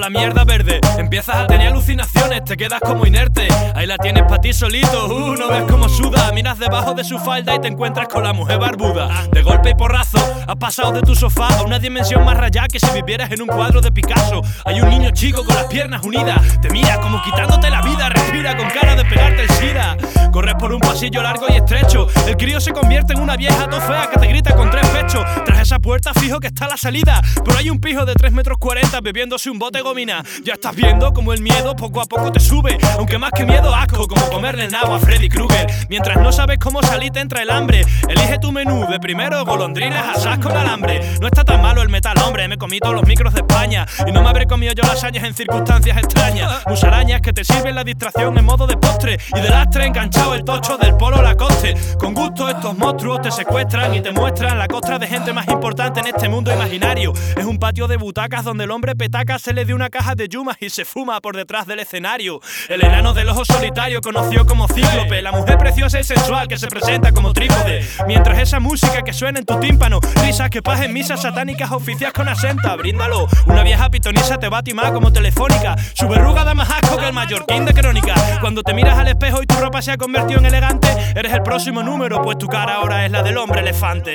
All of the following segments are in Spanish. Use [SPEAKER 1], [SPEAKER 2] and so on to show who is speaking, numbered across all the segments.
[SPEAKER 1] la mierda verde. Empiezas a tener alucinaciones, te quedas como inerte. Ahí la tienes pa' ti solito, no ves cómo suda. Miras debajo de su falda y te encuentras con la mujer barbuda. De golpe y porrazo, has pasado de tu sofá a una dimensión más rayada que si vivieras en un cuadro de Picasso. Hay un niño chico con las piernas unidas, te mira como quitándote la vida, respira con cara de pegarte el sida. Corres por un pasillo largo y estrecho, el crío se convierte en una vieja to fea que te grita con 3 pechos. Tras esa puerta fijo que está la salida, pero hay un pijo de 3,40 metros bebiéndose un bote gomina. Ya estás viendo como el miedo poco a poco te sube, aunque más que miedo asco, como comerle el nabo a Freddy Krueger. Mientras no sabes cómo salir te entra el hambre, elige tu menú de primero, golondrinas, asas con alambre. No está tan malo el metal, hombre, me comí todos los micros de España y no me habré comido yo lasañas en circunstancias extrañas. Musarañas que te sirven la distracción en modo de postre y de lastre enganchado el tocho del Polo Lacoste. Con gusto estos monstruos te secuestran y te muestran la costra de gente más importante en este mundo imaginario. Es un patio de butacas donde el hombre petaca se le dio una caja de yumas y se fuma por detrás del escenario. El enano del ojo solitario conocido como Cíclope, la mujer preciosa y sensual que se presenta como trípode. Mientras esa música que suena en tu tímpano, risas que pasen misas satánicas oficias con asenta, bríndalo. Una vieja pitonisa te va a timar como telefónica, su verruga da más asco que el mallorquín de Crónica. Cuando te miras al espejo y tu ropa se ha convertido en elegante, eres el próximo número, pues tu cara ahora es la del hombre elefante.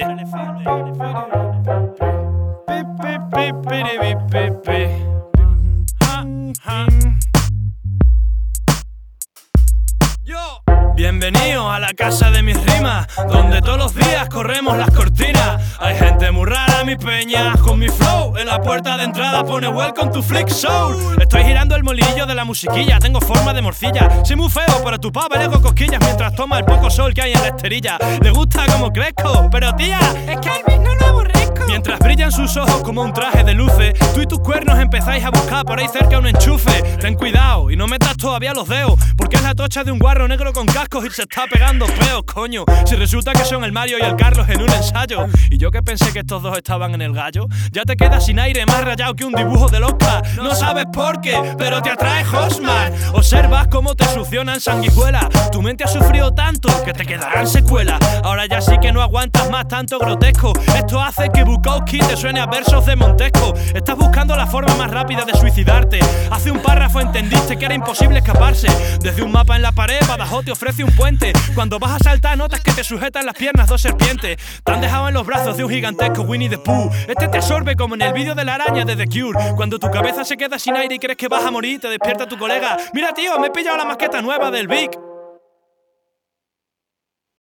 [SPEAKER 1] Bienvenido a la casa de mis rimas, donde todos los días corremos las cortinas. Hay gente muy rara, mi peña, con mi flow. En la puerta de entrada pone Welcome to Flick Soul. Estoy girando el molillo de la musiquilla, tengo forma de morcilla. Soy muy feo, pero tu pava le hago cosquillas mientras toma el poco sol que hay en la esterilla. Le gusta como crezco, pero tía, es que al no lo aborrezco. Mientras brillan sus ojos como un traje de luces, tú y tus cuernos empezáis a buscar por ahí cerca un enchufe. Ten cuidado y no metas todavía los dedos, porque es la tocha de un guarro negro con cascos y se está pegando peos, coño. Si resulta que son el Mario y el Carlos en un ensayo, y yo que pensé que estos dos estaban en el gallo, ya te quedas sin aire, más rayado que un dibujo del Oscar. No sabes por qué, pero te atrae Hosman. Observas cómo te succionan sanguijuelas, tu mente ha sufrido tanto que te quedarán secuelas. Ahora ya sí que no aguantas más tanto grotesco, esto hace que Bukowski te suene a versos de Montesco. Estás buscando la forma más rápida de suicidarte, hace un párrafo entendiste que era imposible escaparse. Desde un mapa en la pared, Badajoz te ofrece un puente. Cuando vas a saltar notas que te sujetan las piernas 2 serpientes. Te han dejado en los brazos de un gigantesco Winnie the Pooh. Este te absorbe como en el vídeo de la araña de The Cure. Cuando tu cabeza se queda sin aire y crees que vas a morir, te despierta tu colega. Mira tío, me he pillado la maqueta nueva del Vic.